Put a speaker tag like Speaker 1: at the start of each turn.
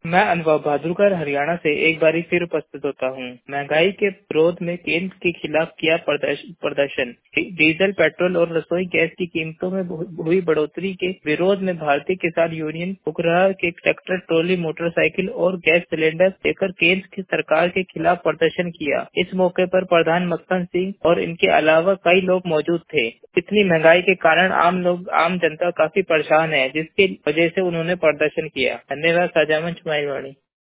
Speaker 1: मैं अनुभव भादुरकर हरियाणा से एक बारी फिर उपस्थित होता हूँ। महंगाई के विरोध में केंद्र के खिलाफ किया प्रदर्शन। डीजल, पेट्रोल और रसोई गैस की कीमतों में हुई बढ़ोतरी के विरोध में भारतीय किसान यूनियन उपग्रह के ट्रैक्टर, ट्रॉली, मोटरसाइकिल और गैस सिलेंडर लेकर केंद्र की सरकार के खिलाफ प्रदर्शन किया। इस मौके पर प्रधान मक्खन सिंह और इनके अलावा कई लोग मौजूद थे। इतनी महंगाई के कारण आम जनता काफी परेशान है, जिसकी वजह से उन्होंने प्रदर्शन किया। धन्यवाद। साझा मंच, माई वाणी।